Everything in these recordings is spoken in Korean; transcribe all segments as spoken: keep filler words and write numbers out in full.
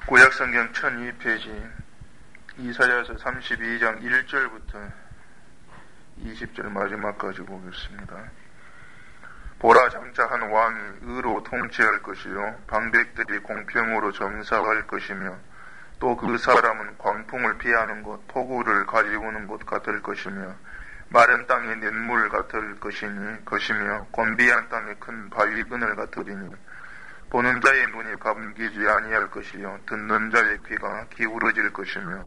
구약성경 천이 페이지 이사야서 삼십이 장 일 절부터 이십 절 마지막까지 보겠습니다. 보라, 장차 한 왕이 의로 통치할 것이요 방백들이 공평으로 정사할 것이며 또 그 사람은 광풍을 피하는 곳, 폭우를 가지고는 곳 같을 것이며 마른 땅의 냇물 같을 것이니 것이며 곤비한 땅의 큰 바위 그늘 같으리니 보는 자의 눈이 감기지 아니할 것이요 듣는 자의 귀가 기울어질 것이며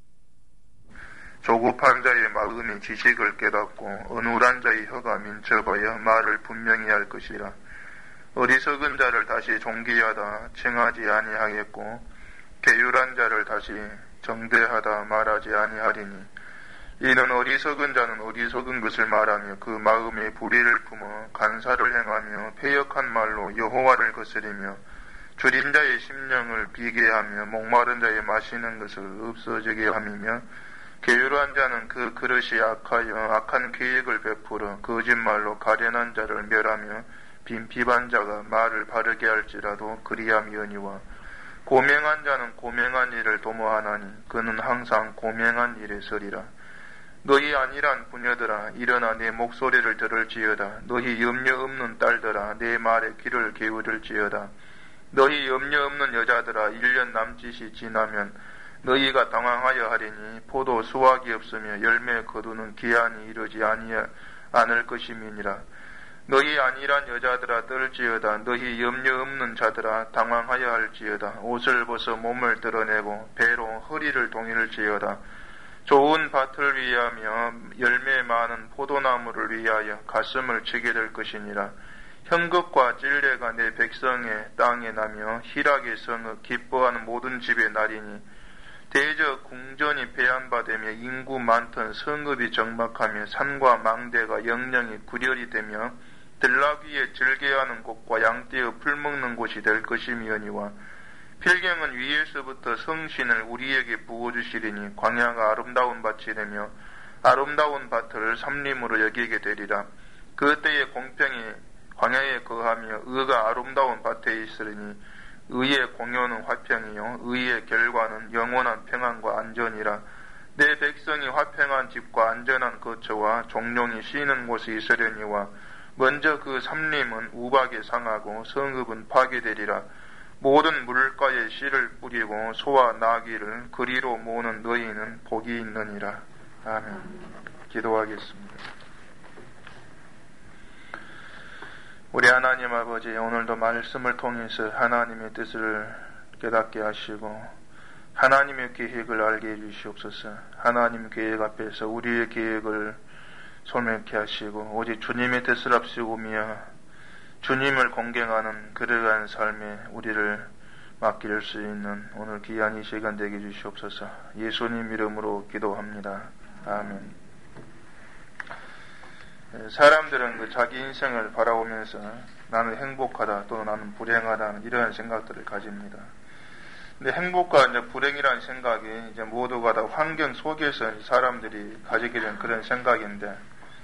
조급한 자의 마음이 지식을 깨닫고 어눌한 자의 혀가 민첩하여 말을 분명히 할 것이라. 어리석은 자를 다시 존귀하다 칭하지 아니하겠고 계율한 자를 다시 정대하다 말하지 아니하리니 이는 어리석은 자는 어리석은 것을 말하며 그 마음에 불의를 품어 간사를 행하며 패역한 말로 여호와를 거스리며 줄인 자의 심령을 비게 하며 목마른 자의 마시는 것을 없어지게 함이며 게으르한 자는 그 그릇이 악하여 악한 계획을 베풀어 거짓말로 가련한 자를 멸하며 빈핍한 자가 말을 바르게 할지라도 그리함이오니와 고명한 자는 고명한 일을 도모하나니 그는 항상 고명한 일에 서리라. 너희 안일한 부녀들아 일어나 내 목소리를 들을지어다. 너희 염려 없는 딸들아 내 말에 귀를 기울일지어다. 너희 염려 없는 여자들아 일 년 남짓이 지나면 너희가 당황하여 하리니 포도 수확이 없으며 열매 거두는 기한이 이르지 아니하 않을 것임이니라. 너희 안일한 여자들아 떨지어다. 너희 염려 없는 자들아 당황하여 할지어다. 옷을 벗어 몸을 드러내고 배로 허리를 동일지어다. 좋은 밭을 위하며 열매 많은 포도나무를 위하여 가슴을 치게 될 것이니라. 형극과 찔레가 내 백성의 땅에 나며 희락의 성읍 기뻐하는 모든 집에 나리니 대저 궁전이 배한바되며 인구 많던 성읍이 정박하며 산과 망대가 영영이 구렬이 되며 들락 위에 즐개하는 곳과 양떼의 풀 먹는 곳이 될 것이미오니와 필경은 위에서부터 성신을 우리에게 부어주시리니 광야가 아름다운 밭이 되며 아름다운 밭을 삼림으로 여기게 되리라. 그때에 공평이 광야에 거하며 의가 아름다운 밭에 있으리니 의의 공효는 화평이요 의의 결과는 영원한 평안과 안전이라. 내 백성이 화평한 집과 안전한 거처와 종룡이 쉬는 곳이 있으려니와 먼저 그 삼림은 우박에 상하고 성읍은 파괴되리라. 모든 물가에 씨를 뿌리고 소와 나귀를 그리로 모으는 너희는 복이 있느니라. 아멘. 기도하겠습니다. 우리 하나님 아버지, 오늘도 말씀을 통해서 하나님의 뜻을 깨닫게 하시고 하나님의 계획을 알게 해주시옵소서. 하나님 계획 앞에서 우리의 계획을 소멸케 하시고 오직 주님의 뜻을 앞세우며 주님을 공경하는 그러한 삶에 우리를 맡길 수 있는 오늘 귀한 이 시간 되게 해주시옵소서. 예수님 이름으로 기도합니다. 아멘. 사람들은 그 자기 인생을 바라보면서 나는 행복하다 또는 나는 불행하다는 이러한 생각들을 가집니다. 근데 행복과 이제 불행이라는 생각이 이제 모두가 다 환경 속에서 사람들이 가지게 된 그런 생각인데,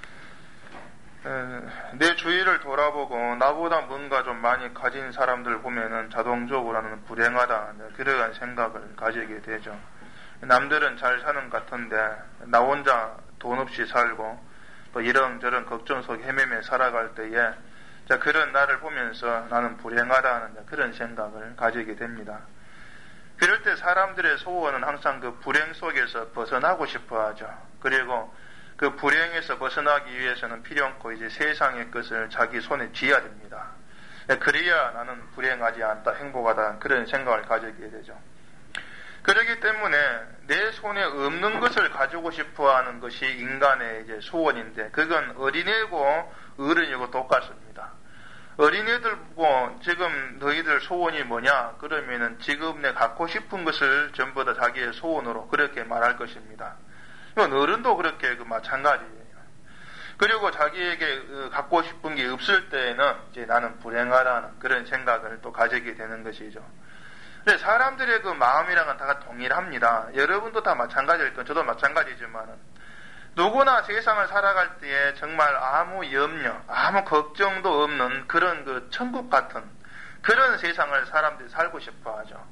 내 주위를 돌아보고 나보다 뭔가 좀 많이 가진 사람들 보면은 자동적으로 나는 불행하다 그러한 생각을 가지게 되죠. 남들은 잘 사는 것 같은데 나 혼자 돈 없이 살고 또 이런저런 걱정 속에 헤매며 살아갈 때에 자 그런 나를 보면서 나는 불행하다는 그런 생각을 가지게 됩니다. 그럴 때 사람들의 소원은 항상 그 불행 속에서 벗어나고 싶어 하죠. 그리고 그 불행에서 벗어나기 위해서는 필요없고 이제 세상의 것을 자기 손에 쥐어야 됩니다. 그래야 나는 불행하지 않다, 행복하다 그런 생각을 가지게 되죠. 그렇기 때문에 내 손에 없는 것을 가지고 싶어하는 것이 인간의 이제 소원인데 그건 어린애고 어른이고 똑같습니다. 어린애들 보고 지금 너희들 소원이 뭐냐? 그러면은 지금 내 갖고 싶은 것을 전부 다 자기의 소원으로 그렇게 말할 것입니다. 어른도 그렇게 그 마찬가지예요. 그리고 자기에게 갖고 싶은 게 없을 때에는 이제 나는 불행하다는 그런 생각을 또 가지게 되는 것이죠. 근데 사람들의 그 마음이랑은 다 동일합니다. 여러분도 다 마찬가지일 건 저도 마찬가지지만은 누구나 세상을 살아갈 때에 정말 아무 염려, 아무 걱정도 없는 그런 그 천국 같은 그런 세상을 사람들이 살고 싶어 하죠.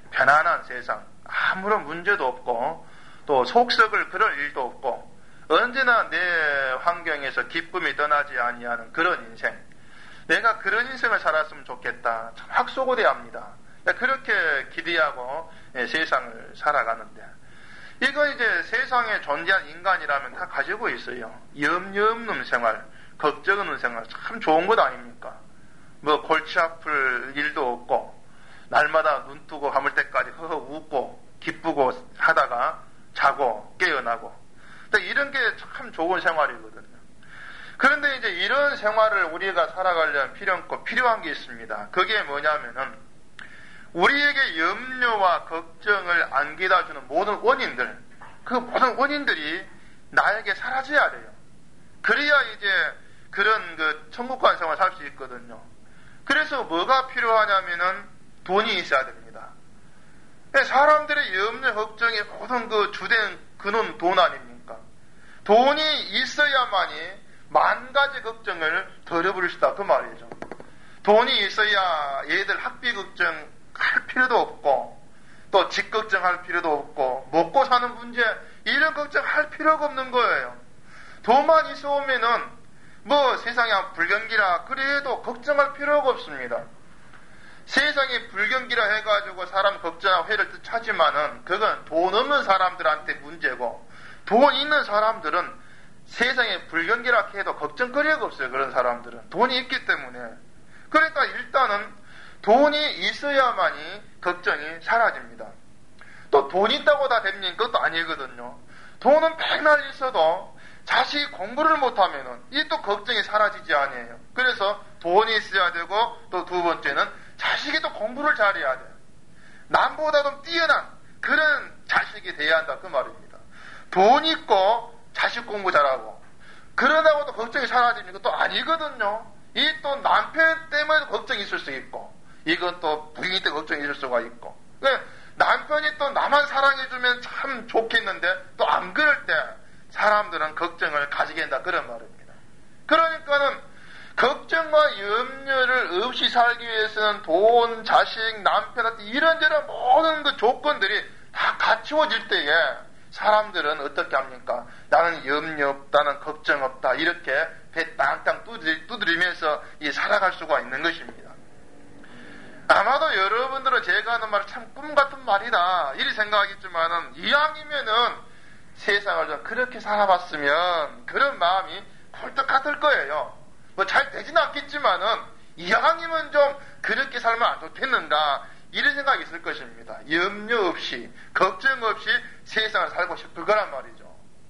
편안한 세상, 아무런 문제도 없고 또 속썩을 그럴 일도 없고 언제나 내 환경에서 기쁨이 떠나지 아니하는 그런 인생, 내가 그런 인생을 살았으면 좋겠다. 참 확소고대합니다. 그렇게 기대하고 세상을 살아가는데, 이거 이제 세상에 존재한 인간이라면 다 가지고 있어요. 염려 없는 생활, 걱정 없는 생활, 참 좋은 것 아닙니까? 뭐 골치 아플 일도 없고 날마다 눈 뜨고 감을 때까지 허허 웃고 기쁘고 하다가 자고 깨어나고, 이런 게 참 좋은 생활이거든요. 그런데 이제 이런 생활을 우리가 살아가려면 필요한, 필요한 게 있습니다. 그게 뭐냐면은 우리에게 염려와 걱정을 안겨다 주는 모든 원인들, 그 모든 원인들이 나에게 사라져야 돼요. 그래야 이제 그런 그 천국 간 생활을 살 수 있거든요. 그래서 뭐가 필요하냐면은 돈이 있어야 됩니다. 사람들의 염려, 걱정의 모든 그 주된 근원 돈 아닙니까? 돈이 있어야만이 만 가지 걱정을 덜어버릴 수 있다, 그 말이죠. 돈이 있어야 얘들 학비 걱정 할 필요도 없고, 또 집 걱정할 필요도 없고, 먹고 사는 문제 이런 걱정할 필요가 없는 거예요. 돈만 있어 오면은 뭐 세상에 불경기라 그래도 걱정할 필요가 없습니다. 세상에 불경기라 해가지고 사람 걱정하고 회를 뜻하지만은 그건 돈 없는 사람들한테 문제고, 돈 있는 사람들은 세상에 불경기라 해도 걱정거리가 없어요. 그런 사람들은 돈이 있기 때문에. 그러니까 일단은 돈이 있어야만이 걱정이 사라집니다. 또 돈 있다고 다 됩니까? 그것도 아니거든요. 돈은 백날 있어도 자식이 공부를 못하면은 이 또 걱정이 사라지지 아니에요. 그래서 돈이 있어야 되고, 또 두 번째는 자식이 또 공부를 잘해야 돼요. 남보다 좀 뛰어난 그런 자식이 돼야 한다, 그 말입니다. 돈 있고 자식 공부 잘하고 그러다고 또 걱정이 사라집니까? 또 아니거든요. 이 또 남편 때문에 걱정이 있을 수 있고, 이건 또 부인이 때 걱정이 있을 수가 있고, 남편이 또 나만 사랑해주면 참 좋겠는데 또 안 그럴 때 사람들은 걱정을 가지게 된다, 그런 말입니다. 그러니까는 걱정과 염려를 없이 살기 위해서는 돈, 자식, 남편한테 이런저런 모든 그 조건들이 다 갖추어질 때에 사람들은 어떻게 합니까? 나는 염려 없다, 나는 걱정 없다, 이렇게 배 땅땅 두드리, 두드리면서 이 살아갈 수가 있는 것입니다. 아마도 여러분들은 제가 하는 말이 참 꿈 같은 말이다 이리 생각하겠지만은, 이왕이면은 세상을 좀 그렇게 살아봤으면 그런 마음이 펄떡 같을 거예요. 뭐 잘 되지는 않겠지만은 이왕이면 좀 그렇게 살면 안 좋겠는가, 이런 생각이 있을 것입니다. 염려 없이 걱정 없이 세상을 살고 싶을 거란 말이죠.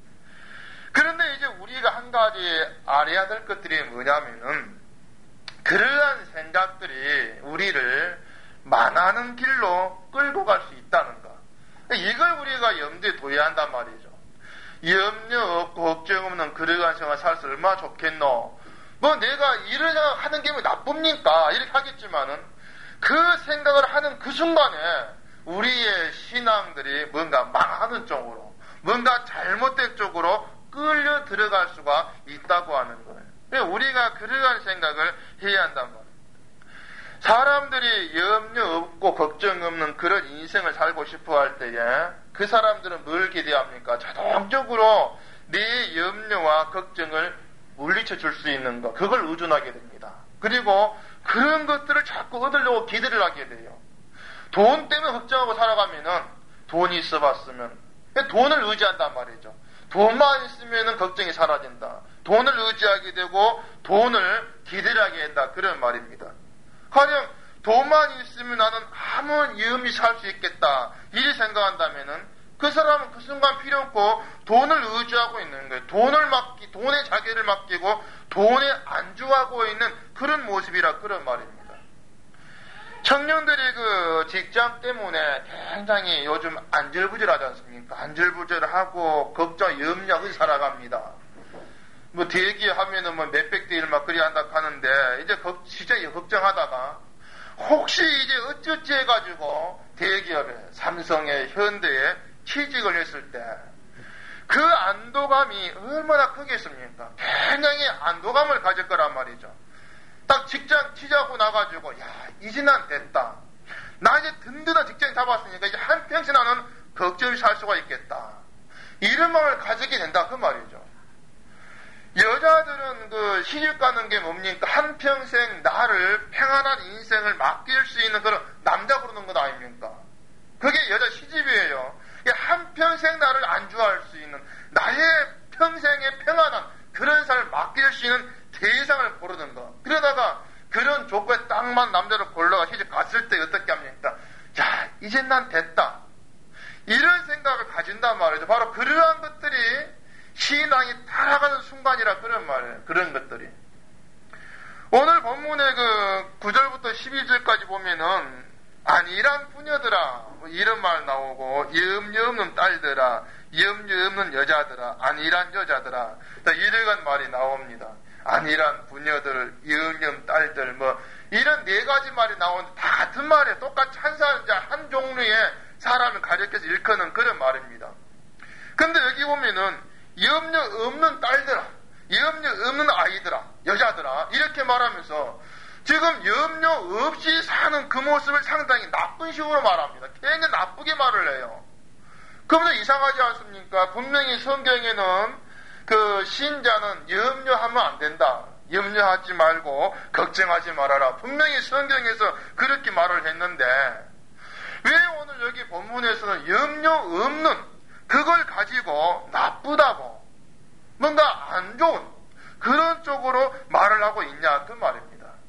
그런데 이제 우리가 한 가지 알아야 될 것들이 뭐냐면은, 그러한 생각들이 우리를 만하는 길로 끌고 갈 수 있다는 것, 이걸 우리가 염두에 둬야 한단 말이죠. 염려 없고 걱정 없는 그러한 생활 살수 얼마나 좋겠노, 뭐 내가 이런 생각 하는 게 왜 나쁩니까, 이렇게 하겠지만은 그 생각을 하는 그 순간에 우리의 신앙들이 뭔가 망하는 쪽으로, 뭔가 잘못된 쪽으로 끌려 들어갈 수가 있다고 하는 거예요. 우리가 그러한 생각을 해야 한단 말이에요. 사람들이 염려 없고 걱정 없는 그런 인생을 살고 싶어 할 때에 그 사람들은 뭘 기대합니까? 자동적으로 내 염려와 걱정을 물리쳐 줄 수 있는 것, 그걸 의존하게 됩니다. 그리고 그런 것들을 자꾸 얻으려고 기대를 하게 돼요. 돈 때문에 걱정하고 살아가면은 돈이 있어 봤으면, 돈을 의지한단 말이죠. 돈만 있으면은 걱정이 사라진다. 돈을 의지하게 되고 돈을 기대를 하게 된다, 그런 말입니다. 가령 돈만 있으면 나는 아무 이유 없이 살 수 있겠다, 이리 생각한다면은 그 사람은 그 순간 필요 없고 돈을 의지하고 있는 거예요. 돈을 맡기, 돈에 자기를 맡기고 돈에 안주하고 있는 그런 모습이라, 그런 말입니다. 청년들이 그 직장 때문에 굉장히 요즘 안절부절하지 않습니까? 안절부절하고 걱정, 염려하고 살아갑니다. 뭐 대기하면은 뭐 몇백 대 일 막 그리 한다 하는데, 이제 진짜 걱정하다가 혹시 이제 어쩌지 해가지고 대기업에, 삼성에, 현대에 취직을 했을 때 그 안도감이 얼마나 크겠습니까? 굉장히 안도감을 가질 거란 말이죠. 딱 직장 취직하고 나가지고, 야, 이제 난 됐다, 나 이제 든든한 직장에 잡았으니까 이제 한평생 나는 걱정 없이 살 수가 있겠다. 이런 마음을 가지게 된다. 그 말이죠. 여자들은 그 시집 가는 게 뭡니까? 한평생 나를 평안한 인생을 맡길 수 있는 그런 남자 부르는 것 아닙니까? 그게 여자 시집이에요. 한평생 나를 안주할 수 있는 나의 평생의 평안한 그런 삶을 맡길 수 있는 대상을 고르는 거. 그러다가 그런 조건에 딱 맞는 남자를 골라가 시집 갔을 때 어떻게 합니까? 야, 이제 난 됐다. 이런 생각을 가진단 말이죠. 바로 그러한 것들이 신앙이 타락하는 순간이라 그런 말이에요. 그런 것들이. 오늘 본문의 그 구 절부터 십이 절까지 보면은 안일한 부녀들아 뭐 이런 말 나오고 염려 없는 딸들아 염려 없는 여자들아 안일한 여자들아 이러한 말이 나옵니다. 안일한 부녀들 염려 없는 딸들 뭐 이런 네 가지 말이 나오는데 다 같은 말이에요. 똑같이 한 사람 한 종류의 사람을 가리켜서 일컫는 그런 말입니다. 근데 여기 보면은 염려 없는 딸들아 염려 없는 아이들아 여자들아 이렇게 말하면서 지금 염려 없이 사는 그 모습을 상당히 나쁜 식으로 말합니다. 굉장히 나쁘게 말을 해요. 그러면 이상하지 않습니까? 분명히 성경에는 그 신자는 염려하면 안 된다. 염려하지 말고 걱정하지 말아라. 분명히 성경에서 그렇게 말을 했는데 왜 오늘 여기 본문에서는 염려 없는 그걸 가지고 나쁘다고 뭔가 안 좋은 그런 쪽으로 말을 하고 있냐 그 말입니다.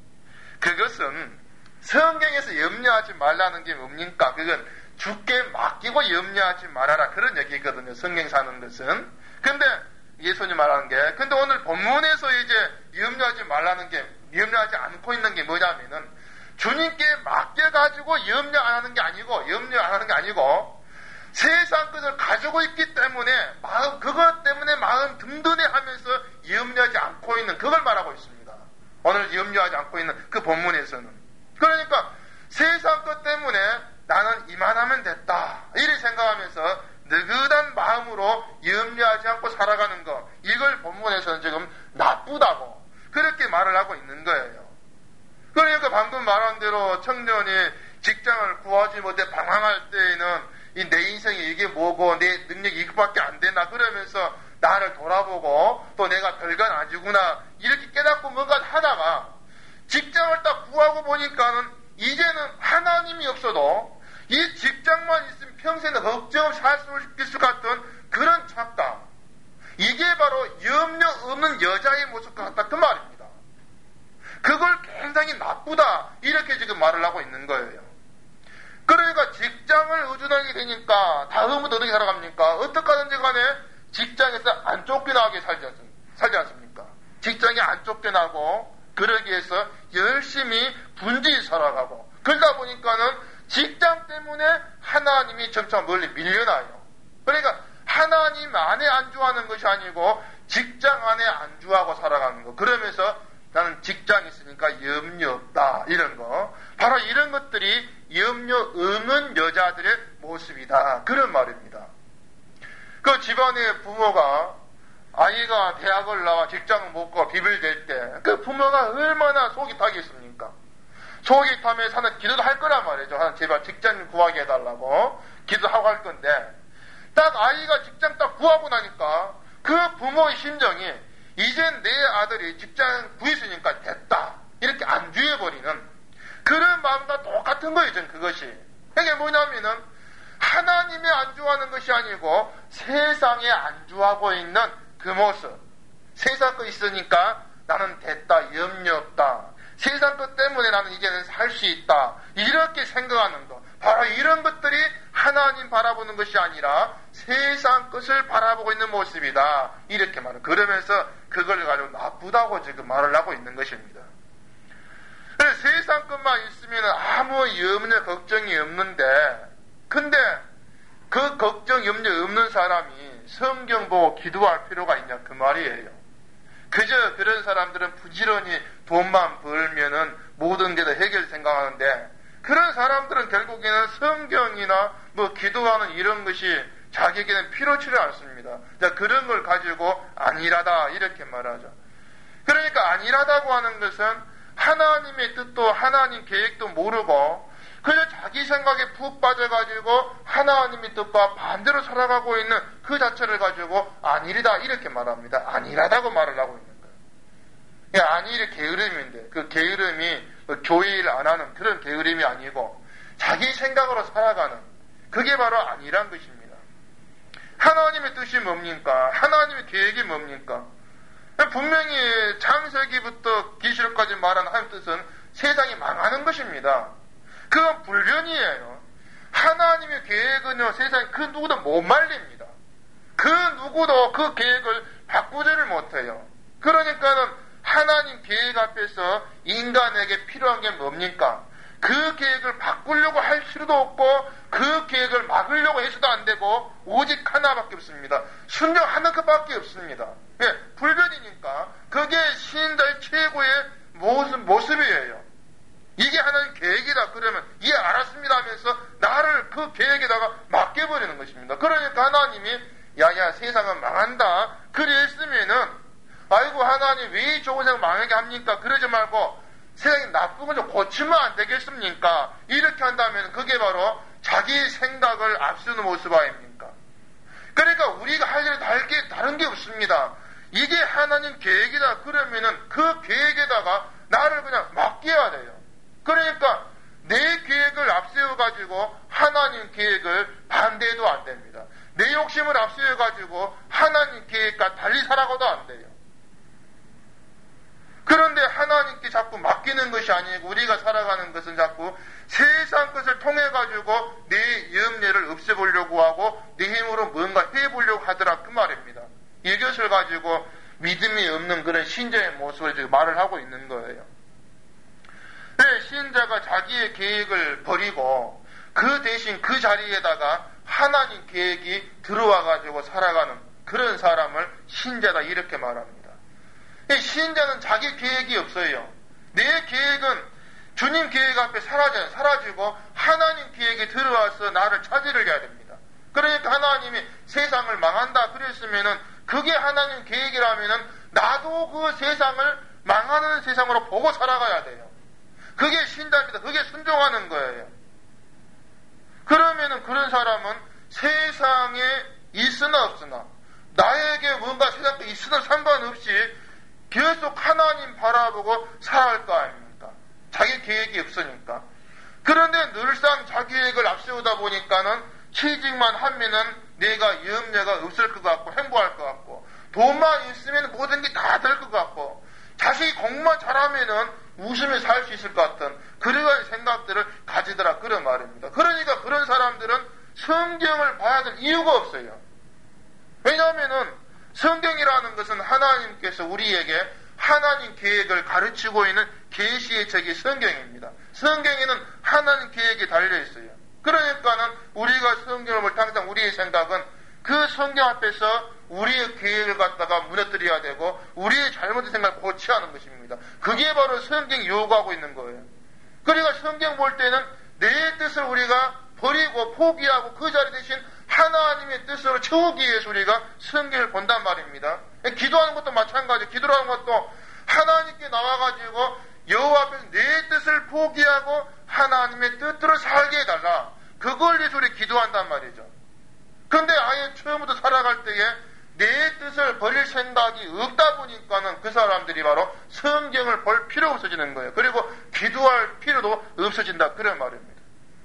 그것은 성경에서 염려하지 말라는 게 뭡니까? 그건 주께 맡기고 염려하지 말아라 그런 얘기거든요. 성경 사는 것은. 근데 예수님 말하는 게 근데 오늘 본문에서 이제 염려하지 말라는 게 염려하지 않고 있는 게 뭐냐면은 주님께 맡겨가지고 염려 안 하는 게 아니고 염려 안 하는 게 아니고 세상 것을 가지고 있기 때문에 마음 그것 때문에 마음 든든해하면서 염려하지 않고 있는 그걸 말하고 있습니다. 오늘 염려하지 않고 있는 그 본문에서는 그러니까 세상 것 때문에 나는 이만하면 됐다 이렇게 생각하면서 느긋한 마음으로 염려하지 않고 살아가는 것 이걸 본문에서는 지금 나쁘다고 그렇게 말을 하고 있는 거예요. 그러니까 방금 말한 대로 청년이 직장을 구하지 못해 방황할 때에는 이 내 인생이 이게 뭐고 내 능력이 이것밖에 안 되나 그러면서 나를 돌아보고 또 내가 별건 아니구나 이렇게 깨닫고 뭔가 하다가 직장을 딱 구하고 보니까는 이제는 하나님이 없어도 이 직장만 있으면 평생에 걱정 없이 살 수 있을 것 같은 그런 착각 이게 바로 염려 없는 여자의 모습 같다 그 말입니다. 그걸 굉장히 나쁘다 이렇게 지금 말을 하고 있는 거예요. 그러니까 직장을 의존하게 되니까 다음부터 어떻게 살아갑니까? 어떻게 하든지 간에 직장에서 안 쫓겨나게 살지, 않, 살지 않습니까? 직장에 안 쫓겨나고 그러기 위해서 열심히 분주히 살아가고 그러다 보니까는 직장 때문에 하나님이 점차 멀리 밀려나요. 그러니까 하나님 안에 안주하는 것이 아니고 직장 안에 안주하고 살아가는 거. 그러면서 나는 직장이 있으니까 염려 없다. 이런 거. 바로 이런 것들이 염려 없는 여자들의 모습이다. 그런 말입니다. 그 집안의 부모가 아이가 대학을 나와 직장을 못 가고 비빌댈 때 그 부모가 얼마나 속이 타겠습니까? 속이 타면 사는 기도도 할 거란 말이죠. 하나 제발 직장 구하게 해달라고 기도하고 할 건데 딱 아이가 직장 딱 구하고 나니까 그 부모의 심정이 이젠 내 아들이 직장 구했으니까 됐다. 이렇게 안주해버리는 그런 마음과 똑같은 거예요. 전 그것이. 이게 뭐냐면은 하나님의 안주하는 것이 아니고 세상에 안주하고 있는 그 모습. 세상 거 있으니까 나는 됐다. 염려 없다. 세상 것 때문에 나는 이제는 살 수 있다. 이렇게 생각하는 것. 바로 이런 것들이 하나님 바라보는 것이 아니라 세상 것을 바라보고 있는 모습이다. 이렇게 말을. 그러면서 그걸 가지고 나쁘다고 지금 말을 하고 있는 것입니다. 그래서 세상 것만 있으면 아무 염려, 걱정이 없는데, 근데 그 걱정, 염려 없는 사람이 성경 보고 기도할 필요가 있냐? 그 말이에요. 그저 그런 사람들은 부지런히 돈만 벌면은 모든 게 다 해결 생각하는데, 그런 사람들은 결국에는 성경이나 뭐 기도하는 이런 것이 자기에게는 필요치를 않습니다. 그런 걸 가지고 안일하다 이렇게 말하죠. 그러니까 안일하다고 하는 것은 하나님의 뜻도 하나님 계획도 모르고 그저 자기 생각에 푹 빠져가지고 하나님의 뜻과 반대로 살아가고 있는 그 자체를 가지고 안일이다 이렇게 말합니다. 안일하다고 말을 하고 있는 거예요. 예, 안일이 게으름인데 그 게으름이 교회 일 안 하는 그런 게으름이 아니고 자기 생각으로 살아가는 그게 바로 안일한 것입니다. 하나님의 뜻이 뭡니까? 하나님의 계획이 뭡니까? 분명히 창세기부터 계시록까지 말한 하나님 뜻은 세상이 망하는 것입니다. 그건 불변이에요. 하나님의 계획은요, 세상에 그 누구도 못 말립니다. 그 누구도 그 계획을 바꾸지를 못해요. 그러니까는 하나님 계획 앞에서 인간에게 필요한 게 뭡니까? 그 계획을 바꾸려고 할 필요도 없고 그 계획을 막으려고 해서도 안 되고 오직 하나밖에 없습니다. 순종하는 것밖에 없습니다. 예, 불변이니까 그게 신자의 최고의 모습, 모습이에요. 이게 하나님 계획이다 그러면 예 알았습니다 하면서 나를 그 계획에다가 맡겨버리는 것입니다. 그러니까 하나님이 야야 세상은 망한다 그랬으면은 아이고 하나님 왜 이 좋은 세상 망하게 합니까? 그러지 말고 세상이 나쁜 건 좀 고치면 안 되겠습니까? 이렇게 한다면 그게 바로 자기 생각을 앞세우는 모습 아닙니까? 그러니까 우리가 할 일은 다른 게, 다른 게 없습니다. 이게 하나님 계획이다 그러면은 그 계획에다가 나를 그냥 맡겨야 돼요. 그러니까 내 계획을 앞세워가지고 하나님 계획을 반대해도 안 됩니다. 내 욕심을 앞세워가지고 하나님 계획과 달리 살아가도 안 돼요. 그런데 하나님께 자꾸 맡기는 것이 아니고 우리가 살아가는 것은 자꾸 세상 것을 통해가지고 내 염려를 없애보려고 하고 내 힘으로 뭔가 해보려고 하더라 그 말입니다. 이것을 가지고 믿음이 없는 그런 신자의 모습을 지금 말을 하고 있는 거예요. 네, 신자가 자기의 계획을 버리고 그 대신 그 자리에다가 하나님 계획이 들어와가지고 살아가는 그런 사람을 신자다 이렇게 말합니다. 신자는 자기 계획이 없어요. 내 계획은 주님 계획 앞에 사라져요. 사라지고 하나님 계획에 들어와서 나를 차지를 해야 됩니다. 그러니까 하나님이 세상을 망한다 그랬으면은 그게 하나님 계획이라면은 나도 그 세상을 망하는 세상으로 보고 살아가야 돼요. 그게 신자입니다. 그게 순종하는 거예요. 그러면은 그런 사람은 세상에 있으나 없으나 나에게 뭔가 세상에 있으나 상관없이 계속 하나님 바라보고 살아갈 거 아닙니까? 자기 계획이 없으니까. 그런데 늘상 자기 계획을 앞세우다 보니까는 취직만 하면은 내가 염려가 없을 것 같고 행복할 것 같고 돈만 있으면 모든 게 다 될 것 같고 자식이 공부만 잘하면은 웃으며 살 수 있을 것 같은 그런 생각들을 가지더라 그런 말입니다. 그러니까 그런 사람들은 성경을 봐야 될 이유가 없어요. 왜냐하면은 성경이라는 것은 하나님께서 우리에게 하나님 계획을 가르치고 있는 계시의 책이 성경입니다. 성경에는 하나님 계획이 달려있어요. 그러니까는 우리가 성경을 볼 때 항상 우리의 생각은 그 성경 앞에서 우리의 계획을 갖다가 무너뜨려야 되고 우리의 잘못된 생각을 고쳐야 하는 것입니다. 그게 바로 성경이 요구하고 있는 거예요. 그러니까 성경 볼 때는 내 뜻을 우리가 버리고 포기하고 그 자리 대신 하나님의 뜻으로 채우기 위해서 우리가 성경을 본단 말입니다. 기도하는 것도 마찬가지예요. 기도하는 것도 하나님께 나와가지고 여호와 앞에서 내 뜻을 포기하고 하나님의 뜻대로 살게 해달라. 그걸 위해서 우리 기도한단 말이죠. 그런데 아예 처음부터 살아갈 때에 내 뜻을 버릴 생각이 없다 보니까는 그 사람들이 바로 성경을 볼 필요 없어지는 거예요. 그리고 기도할 필요도 없어진다. 그런 말입니다.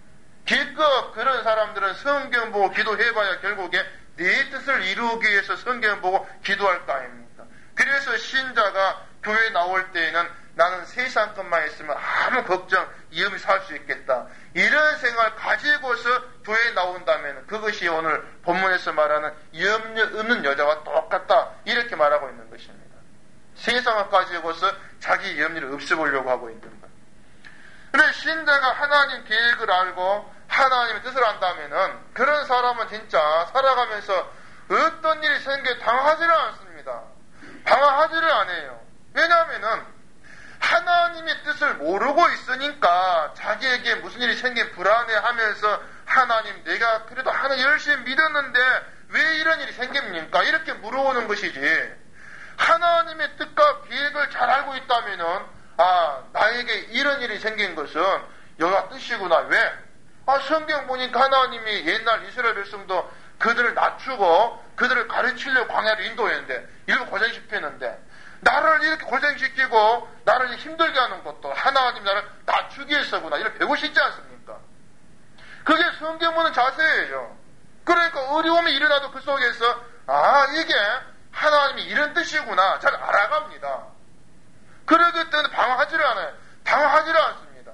기껏 그런 사람들은 성경 보고 기도해봐야 결국에 네 뜻을 이루기 위해서 성경 보고 기도할 거 아닙니까? 그래서 신자가 교회에 나올 때에는 나는 세상 것만 있으면 아무 걱정, 위험이 살 수 있겠다. 이런 생각을 가지고서 교회에 나온다면 그것이 오늘 본문에서 말하는 염려 없는 여자와 똑같다. 이렇게 말하고 있는 것입니다. 세상을 가지고서 자기 염려를 없애보려고 하고 있는 것. 그런데 신자가 하나님 계획을 알고 하나님의 뜻을 안다면은 그런 사람은 진짜 살아가면서 어떤 일이 생겨 당하지를 않습니다. 당하지를 않아요. 왜냐하면은 하나님의 뜻을 모르고 있으니까 자기에게 무슨 일이 생긴 불안해하면서 하나님 내가 그래도 하나 열심히 믿었는데 왜 이런 일이 생깁니까? 이렇게 물어오는 것이지. 하나님의 뜻과 계획을 잘 알고 있다면은 아 나에게 이런 일이 생긴 것은 여호와 뜻이구나. 왜? 아, 성경 보니까 하나님이 옛날 이스라엘 백성도 그들을 낮추고 그들을 가르치려고 광야로 인도했는데, 일부 고생시켰는데, 나를 이렇게 고생시키고 나를 힘들게 하는 것도 하나님 나를 낮추기 위해서구나. 이걸 배우고 싶지 않습니까? 그게 성경 보는 자세예요. 그러니까 어려움이 일어나도 그 속에서 아, 이게 하나님이 이런 뜻이구나 잘 알아갑니다. 그러기 때문에 방황하지를 않아요. 당황하지를 않습니다.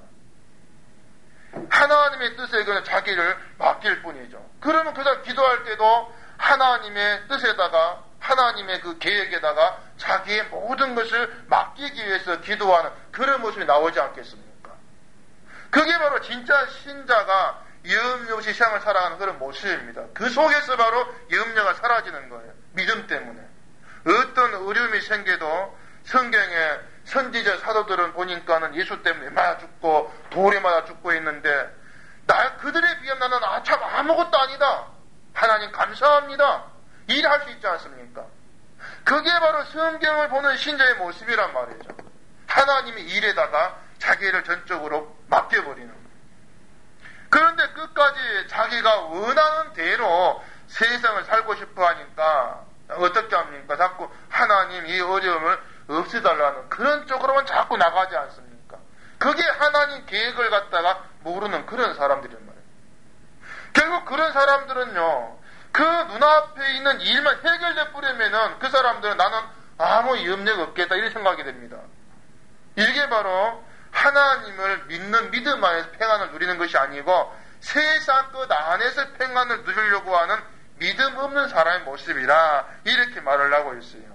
하나님의 뜻에 그냥 자기를 맡길 뿐이죠. 그러면 그 사람 기도할 때도 하나님의 뜻에다가, 하나님의 그 계획에다가 자기의 모든 것을 맡기기 위해서 기도하는 그런 모습이 나오지 않겠습니까? 그게 바로 진짜 신자가 염려 없이 세상을 살아가는 그런 모습입니다. 그 속에서 바로 염려가 사라지는 거예요. 믿음 때문에. 어떤 어려움이 생겨도 성경에 선지자 사도들은 보니까는 예수 때문에 맞아 죽고 돌에 맞아 죽고 있는데, 나 그들에 비하면 나는 아, 참 아무것도 아니다. 하나님 감사합니다. 일할 수 있지 않습니까? 그게 바로 성경을 보는 신자의 모습이란 말이죠. 하나님이 일에다가 자기를 전적으로 맡겨버리는. 그런데 끝까지 자기가 원하는 대로 세상을 살고 싶어 하니까 어떻게 합니까? 자꾸 하나님 이 어려움을 없애달라는 그런 쪽으로만 자꾸 나가지 않습니까? 그게 하나님 계획을 갖다가 모르는 그런 사람들이란 말이에요. 결국 그런 사람들은요, 그 눈앞에 있는 일만 해결돼 버리면은 그 사람들은 나는 아무 염려가 없겠다 이런 생각이 됩니다. 이게 바로 하나님을 믿는 믿음 안에서 평안을 누리는 것이 아니고 세상 끝 안에서 평안을 누리려고 하는 믿음 없는 사람의 모습이라 이렇게 말을 하고 있어요.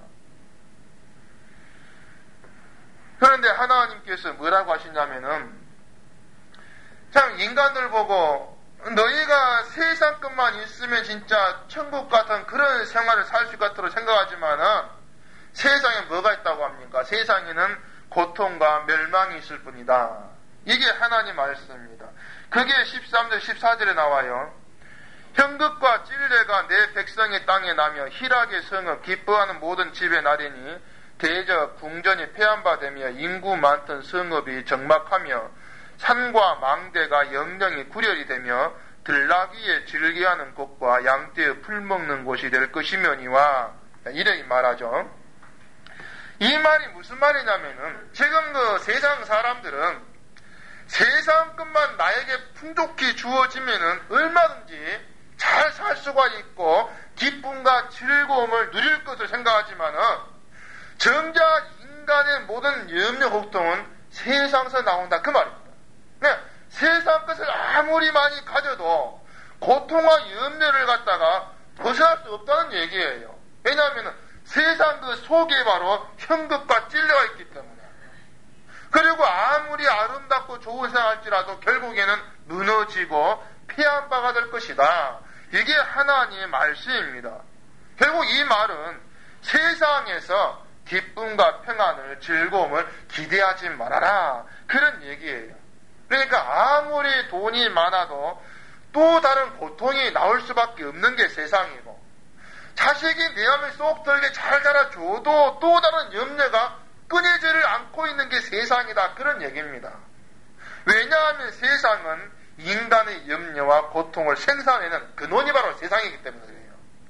그런데 하나님께서 뭐라고 하시냐면은, 참 인간들 보고 너희가 세상 것만 있으면 진짜 천국 같은 그런 생활을 살 수 있도록 생각하지만은 세상에 뭐가 있다고 합니까? 세상에는 고통과 멸망이 있을 뿐이다. 이게 하나님 말씀입니다. 그게 십삼 절 십사 절에 나와요. 형극과 찔레가 내 백성의 땅에 나며 희락의 성읍 기뻐하는 모든 집에 나리니 대적 궁전이 폐한바되며 인구 많던 성읍이 적막하며 산과 망대가 영영이 구렬이 되며 들나귀에 즐기하는 곳과 양떼의 풀 먹는 곳이 될 것이며니와, 이렇게 말하죠. 이 말이 무슨 말이냐면은, 지금 그 세상 사람들은 세상 것만 나에게 풍족히 주어지면은 얼마든지 잘 살 수가 있고 기쁨과 즐거움을 누릴 것을 생각하지만은, 정작 인간의 모든 염려 걱정은 세상에서 나온다 그 말입니다. 네, 세상 것을 아무리 많이 가져도 고통과 염려를 갖다가 벗어날 수 없다는 얘기예요. 왜냐하면 세상 그 속에 바로 형극과 찔레가 있기 때문에. 그리고 아무리 아름답고 좋은 생활할지라도 결국에는 무너지고 피한 바가 될 것이다. 이게 하나님의 말씀입니다. 결국 이 말은 세상에서 기쁨과 평안을, 즐거움을 기대하지 말아라, 그런 얘기예요. 그러니까 아무리 돈이 많아도 또 다른 고통이 나올 수밖에 없는 게 세상이고, 자식이 내 마음에 쏙 들게 잘 자라줘도 또 다른 염려가 끊이지를 않고 있는 게 세상이다, 그런 얘기입니다. 왜냐하면 세상은 인간의 염려와 고통을 생산해내는 근원이 바로 세상이기 때문에 그래요.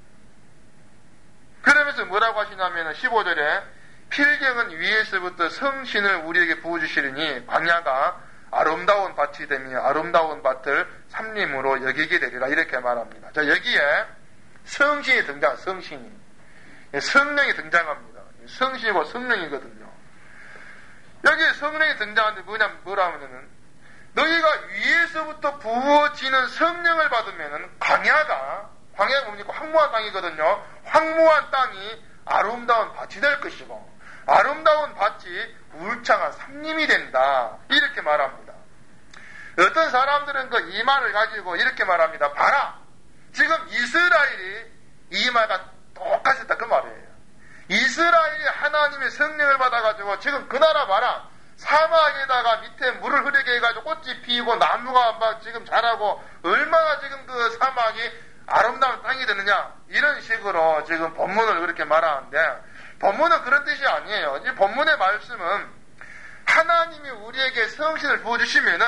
그러면서 뭐라고 하시냐면 십오 절에 필경은 위에서부터 성신을 우리에게 부어주시리니 광야가 아름다운 밭이 되며 아름다운 밭을 삼림으로 여기게 되리라, 이렇게 말합니다. 자, 여기에 성신이 등장, 성신이. 성령이 등장합니다. 성신이고 성령이거든요. 여기에 성령이 등장하는데 뭐냐면, 뭐라면은, 너희가 위에서부터 부어지는 성령을 받으면은 광야가, 광야가 뭡니까? 황무한 땅이거든요. 황무한 땅이 아름다운 밭이 될 것이고, 아름다운 밭이 울창한 삼림이 된다, 이렇게 말합니다. 어떤 사람들은 그 이 말을 가지고 이렇게 말합니다. 봐라, 지금 이스라엘이 이 말과 똑같았다 그 말이에요. 이스라엘이 하나님의 성령을 받아가지고 지금 그 나라 봐라, 사막에다가 밑에 물을 흐르게 해가지고 꽃이 피고 나무가 막 지금 자라고 얼마나 지금 그 사막이 아름다운 땅이 되느냐, 이런 식으로 지금 본문을 그렇게 말하는데, 본문은 그런 뜻이 아니에요. 이 본문의 말씀은 하나님이 우리에게 성신을 부어주시면은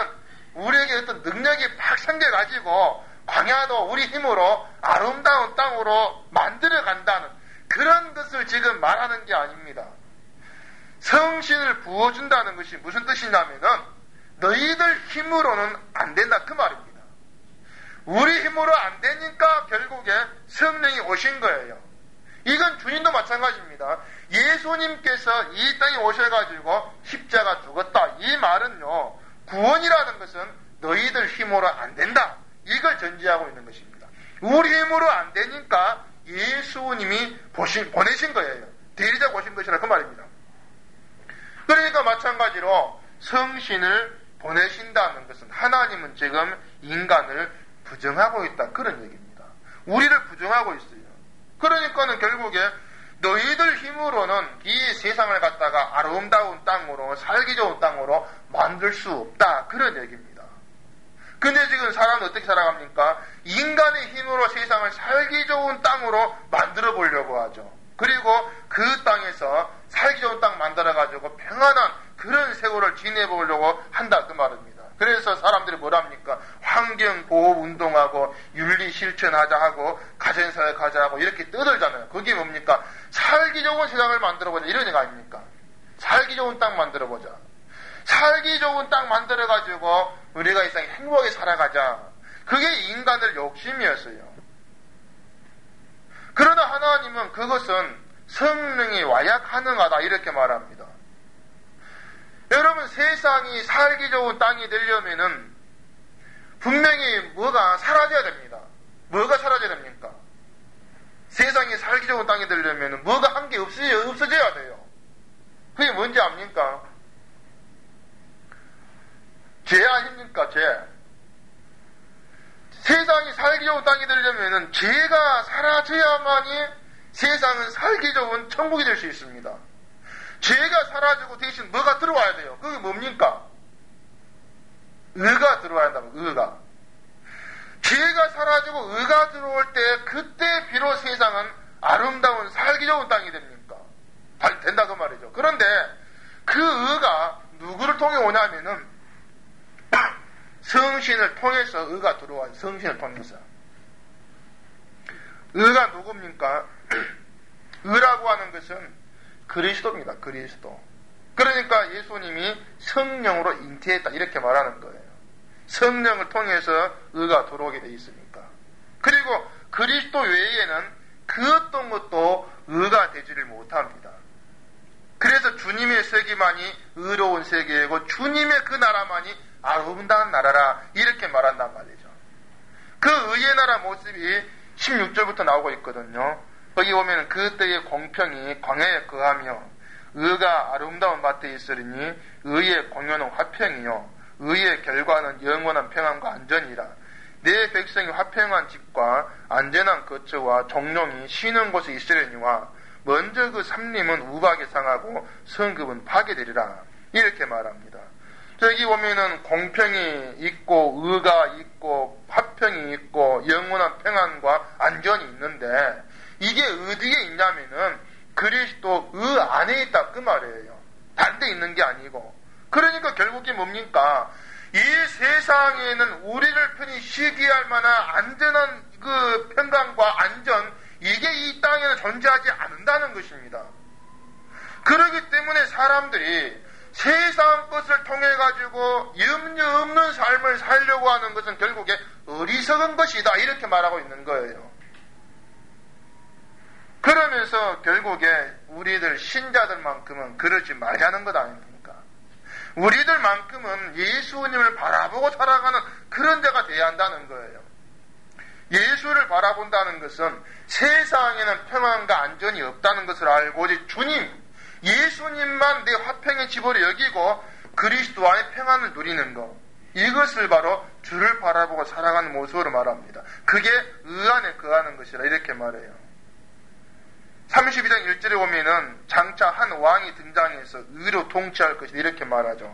우리에게 어떤 능력이 팍 생겨가지고 광야도 우리 힘으로 아름다운 땅으로 만들어간다는 그런 것을 지금 말하는 게 아닙니다. 성신을 부어준다는 것이 무슨 뜻이냐면은 너희들 힘으로는 안 된다 그 말입니다. 우리 힘으로 안 되니까 결국에 성령이 오신 거예요. 이건 주님도 마찬가지입니다. 예수님께서 이 땅에 오셔가지고 십자가 죽었다. 이 말은요, 구원이라는 것은 너희들 힘으로 안 된다. 이걸 전제하고 있는 것입니다. 우리 힘으로 안 되니까 예수님이 보신, 보내신 거예요. 대리자가 오신 것이라 그 말입니다. 그러니까 마찬가지로 성신을 보내신다는 것은 하나님은 지금 인간을 부정하고 있다. 그런 얘기입니다. 우리를 부정하고 있어요. 그러니까는 결국에 너희들 힘으로는 이 세상을 갖다가 아름다운 땅으로 살기 좋은 땅으로 만들 수 없다. 그런 얘기입니다. 근데 지금 사람은 어떻게 살아갑니까? 인간의 힘으로 세상을 살기 좋은 땅으로 만들어 보려고 하죠. 그리고 그 땅에서 살기 좋은 땅 만들어가지고 평안한 그런 세월을 지내보려고 한다. 그 말입니다. 그래서 사람들이 뭐랍니까? 환경보호운동하고 윤리실천하자 하고 가정사역하자 하고 이렇게 떠들잖아요. 그게 뭡니까? 살기 좋은 세상을 만들어보자 이런 얘기 아닙니까? 살기 좋은 땅 만들어보자. 살기 좋은 땅 만들어가지고 우리가 이 세상에 행복하게 살아가자. 그게 인간들 욕심이었어요. 그러나 하나님은 그것은 성령이 와야 가능하다 이렇게 말합니다. 여러분, 세상이 살기 좋은 땅이 되려면은 분명히 뭐가 사라져야 됩니다. 뭐가 사라져야 됩니까? 세상이 살기 좋은 땅이 되려면은 뭐가 한 게 없어져야, 없어져야 돼요. 그게 뭔지 압니까? 죄 아닙니까? 죄. 세상이 살기 좋은 땅이 되려면은 죄가 사라져야만이 세상은 살기 좋은 천국이 될 수 있습니다. 죄가 사라지고 대신 뭐가 들어와야 돼요? 그게 뭡니까? 의가 들어와야 한다면 의가. 죄가 사라지고 의가 들어올 때 그때 비로소 세상은 아름다운 살기 좋은 땅이 됩니까? 된다 그 말이죠. 그런데 그 의가 누구를 통해 오냐면은 성신을 통해서 의가 들어와요. 성신을 통해서. 의가 누굽니까? 의라고 하는 것은 그리스도입니다. 그리스도. 그러니까 예수님이 성령으로 잉태했다 이렇게 말하는 거예요. 성령을 통해서 의가 들어오게 돼 있으니까. 그리고 그리스도 외에는 그 어떤 것도 의가 되지를 못합니다. 그래서 주님의 세계만이 의로운 세계이고 주님의 그 나라만이 아름다운 나라라 이렇게 말한단 말이죠. 그 의의 나라 모습이 십육 절부터 나오고 있거든요. 거기 보면 그 때의 공평이 광야에 거하며 의가 아름다운 밭에 있으리니 의의 공효는 화평이요 의의 결과는 영원한 평안과 안전이라. 내 백성이 화평한 집과 안전한 거처와 종룡이 쉬는 곳에 있으려니와 먼저 그 삼림은 우박에 상하고 성급은 파괴되리라 이렇게 말합니다. 저기 보면은 공평이 있고 의가 있고 화평이 있고 영원한 평안과 안전이 있는데 이게 어디에 있냐면은 그리스도 의 안에 있다 그 말이에요. 다른 데 있는 게 아니고. 그러니까 결국에 뭡니까? 이 세상에는 우리를 편히 쉬게 할 만한 안전한 그 평강과 안전 이게 이 땅에는 존재하지 않는다는 것입니다. 그렇기 때문에 사람들이 세상 것을 통해 가지고 염려 없는 삶을 살려고 하는 것은 결국에 어리석은 것이다 이렇게 말하고 있는 거예요. 그러면서 결국에 우리들 신자들만큼은 그러지 말자는 것 아닙니까? 우리들만큼은 예수님을 바라보고 살아가는 그런 자가 되어야 한다는 거예요. 예수를 바라본다는 것은 세상에는 평안과 안전이 없다는 것을 알고 오직 주님, 예수님만 내 화평의 집으로 여기고 그리스도 안의 평안을 누리는 것, 이것을 바로 주를 바라보고 살아가는 모습으로 말합니다. 그게 의 안에 거하는 것이라 이렇게 말해요. 삼십이 장 일 절에 보면은 장차 한 왕이 등장해서 의로 통치할 것이다 이렇게 말하죠.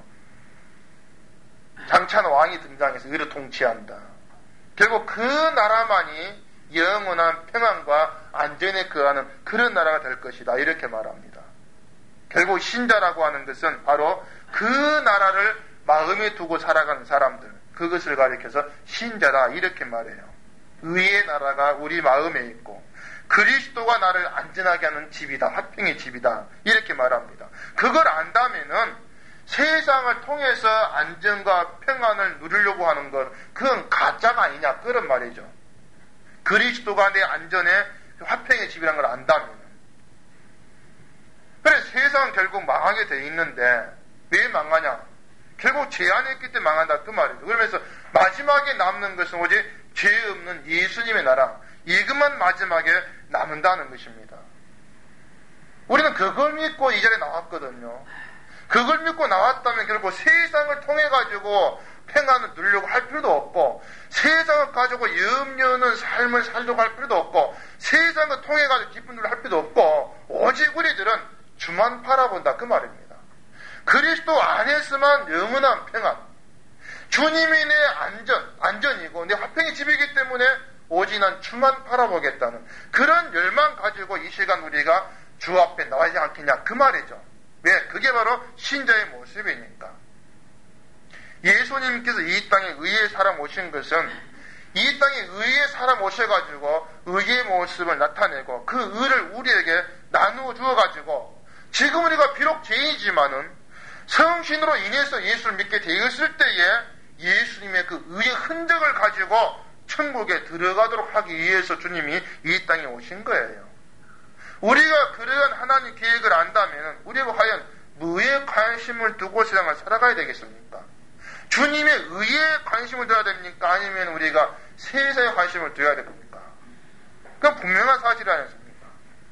장차 왕이 등장해서 의로 통치한다. 결국 그 나라만이 영원한 평안과 안전에 거하는 그런 나라가 될 것이다 이렇게 말합니다. 결국 신자라고 하는 것은 바로 그 나라를 마음에 두고 살아가는 사람들, 그것을 가리켜서 신자다 이렇게 말해요. 의의 나라가 우리 마음에 있고 그리스도가 나를 안전하게 하는 집이다. 화평의 집이다. 이렇게 말합니다. 그걸 안다면은 세상을 통해서 안전과 평안을 누리려고 하는 것, 그건 가짜가 아니냐, 그런 말이죠. 그리스도가 내 안전의 화평의 집이라는 걸 안다면. 그래, 세상은 결국 망하게 돼 있는데, 왜 망하냐? 결국 죄 안에 있기 때문에 망한다, 그 말이죠. 그러면서 마지막에 남는 것은 오직 죄 없는 예수님의 나라, 이것만 마지막에 남는다는 것입니다. 우리는 그걸 믿고 이 자리에 나왔거든요. 그걸 믿고 나왔다면 결국 세상을 통해 가지고 평안을 누리려고 할 필요도 없고, 세상을 가지고 염려는 삶을 살려고 할 필요도 없고, 세상을 통해 가지고 기쁜 일을 할 필요도 없고, 오직 우리들은 주만 바라본다, 그 말입니다. 그리스도 안에서만 영원한 평안, 주님이 내 안전, 안전이고 내 화평의 집이기 때문에 오직 난 주만 바라보겠다는 그런 열망 가지고 이 시간 우리가 주 앞에 나와야지 않겠냐, 그 말이죠. 왜? 그게 바로 신자의 모습이니까. 예수님께서 이 땅에 의의 사람 오신 것은 이 땅에 의의 사람 오셔가지고 의의 모습을 나타내고 그 의를 우리에게 나누어 주어가지고 지금 우리가 비록 죄인이지만은 성신으로 인해서 예수를 믿게 되었을 때에 예수님의 그 의의 흔적을 가지고 천국에 들어가도록 하기 위해서 주님이 이 땅에 오신 거예요. 우리가 그러한 하나님 계획을 안다면 우리가 과연 뭐에 관심을 두고 세상을 살아가야 되겠습니까? 주님의 의에 관심을 둬야 됩니까? 아니면 우리가 세상에 관심을 둬야 됩니까? 그건 분명한 사실 아니었습니까?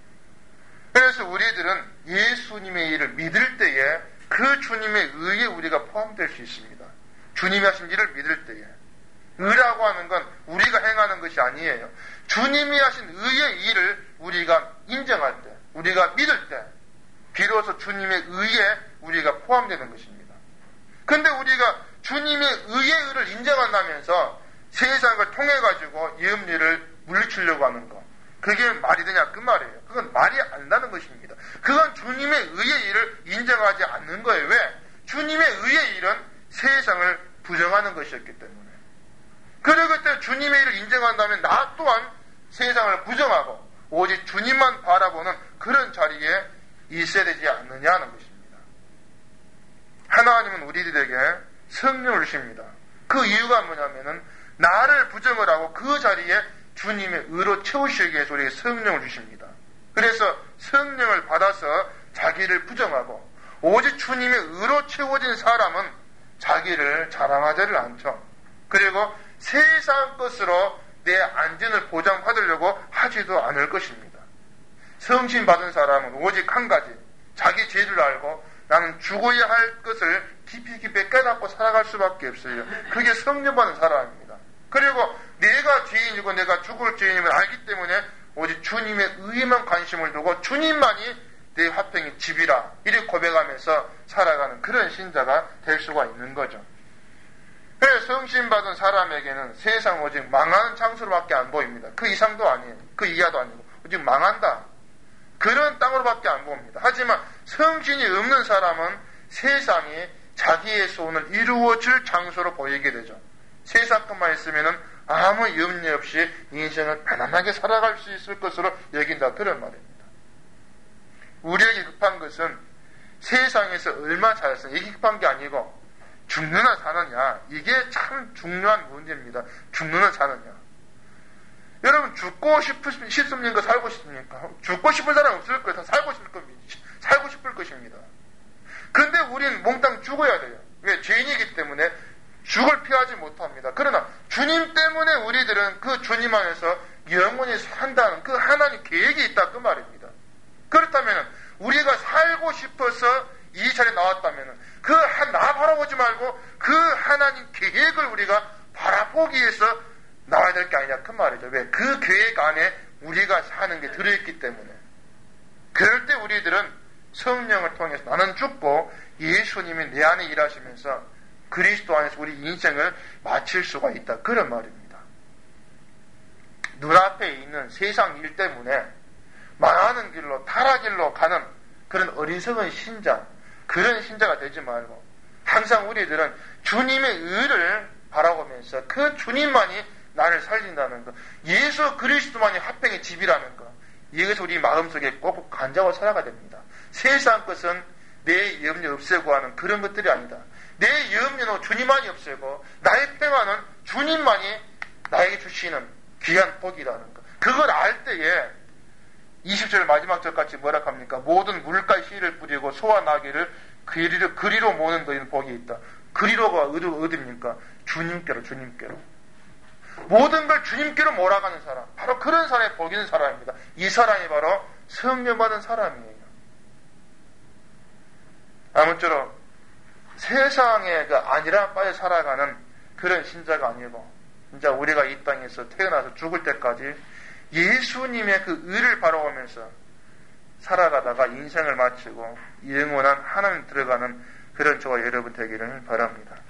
그래서 우리들은 예수님의 일을 믿을 때에 그 주님의 의에 우리가 포함될 수 있습니다. 주님이 하신 일을 믿을 때에. 의라고 하는 건 우리가 행하는 것이 아니에요. 주님이 하신 의의 일을 우리가 인정할 때, 우리가 믿을 때, 비로소 주님의 의에 우리가 포함되는 것입니다. 근데 우리가 주님의 의의 의를 인정한다면서 세상을 통해가지고 염려를 물리치려고 하는 것, 그게 말이 되냐, 그 말이에요. 그건 말이 안 된다는 것입니다. 그건 주님의 의의 일을 인정하지 않는 거예요. 왜? 주님의 의의 일은 세상을 부정하는 것이었기 때문에. 그러기 때문에 주님의 일을 인정한다면 나 또한 세상을 부정하고 오직 주님만 바라보는 그런 자리에 있어야 되지 않느냐는 것입니다. 하나님은 우리들에게 성령을 주십니다. 그 이유가 뭐냐면은 나를 부정을 하고 그 자리에 주님의 의로 채우시기 위해서 우리에게 성령을 주십니다. 그래서 성령을 받아서 자기를 부정하고 오직 주님의 의로 채워진 사람은 자기를 자랑하지를 않죠. 그리고 세상 것으로 내 안전을 보장받으려고 하지도 않을 것입니다. 성신 받은 사람은 오직 한 가지, 자기 죄를 알고 나는 죽어야 할 것을 깊이 깊이 깨닫고 살아갈 수밖에 없어요. 그게 성령 받은 사람입니다. 그리고 내가 죄인이고 내가 죽을 죄인임을 알기 때문에 오직 주님의 의에만 관심을 두고 주님만이 내 화평의 집이라 이렇게 고백하면서 살아가는 그런 신자가 될 수가 있는 거죠. 그래서 성신 받은 사람에게는 세상 오직 망하는 장소로밖에 안 보입니다. 그 이상도 아니에요. 그 이하도 아니고 오직 망한다. 그런 땅으로밖에 안 보입니다. 하지만 성신이 없는 사람은 세상이 자기의 소원을 이루어질 장소로 보이게 되죠. 세상 것만 있으면은 아무 염려 없이 인생을 편안하게 살아갈 수 있을 것으로 여긴다. 그런 말입니다. 우리에게 급한 것은 세상에서 얼마 잘했어. 이게 급한 게 아니고 죽느냐 사느냐. 이게 참 중요한 문제입니다. 죽느냐 사느냐. 여러분 죽고 싶으, 싶습니까? 살고 싶습니까? 죽고 싶은 사람 없을 거예요. 다 살고 싶을 겁니다. 살고 싶을 것입니다. 근데 우리는 몽땅 죽어야 돼요. 왜? 죄인이기 때문에 죽을 피하지 못합니다. 그러나 주님 때문에 우리들은 그 주님 안에서 영원히 산다는 그 하나님 계획이 있다. 그 말입니다. 그렇다면 우리가 살고 싶어서 이 자리에 나왔다면 그 나 바라보지 말고 그 하나님 계획을 우리가 바라보기 위해서 나와야 될 게 아니냐 그 말이죠. 왜? 그 계획 안에 우리가 사는 게 들어있기 때문에. 그럴 때 우리들은 성령을 통해서 나는 죽고 예수님이 내 안에 일하시면서 그리스도 안에서 우리 인생을 마칠 수가 있다. 그런 말입니다. 눈앞에 있는 세상 일 때문에 망하는 길로 타락길로 가는 그런 어리석은 신자, 그런 신자가 되지 말고 항상 우리들은 주님의 의를 바라보면서 그 주님만이 나를 살린다는 것, 예수 그리스도만이 화평의 집이라는 것, 이것을 우리 마음속에 꼭꼭 간직하고 살아가야 됩니다. 세상 것은 내 염려 없애고 하는 그런 것들이 아니다. 내 염려는 주님만이 없애고 나의 평안은 주님만이 나에게 주시는 귀한 복이라는 것. 그걸 알 때에 이십 절 마지막 절같이 뭐라 합니까? 모든 물가에 씨를 뿌리고 소와 나귀를 그리로, 그리로 모는 너희는 복이 있다. 그리로가 어디, 어디입니까? 주님께로, 주님께로. 모든 걸 주님께로 몰아가는 사람, 바로 그런 사람이 복 있는 사람입니다. 이 사람이 바로 성령 받은 사람이에요. 아무쪼록 세상에 그 안일함 빠져 살아가는 그런 신자가 아니고, 진짜 우리가 이 땅에서 태어나서 죽을 때까지 예수님의 그 의를 바라보면서 살아가다가 인생을 마치고 영원한 하나님 들어가는 그런 저와 여러분 되기를 바랍니다.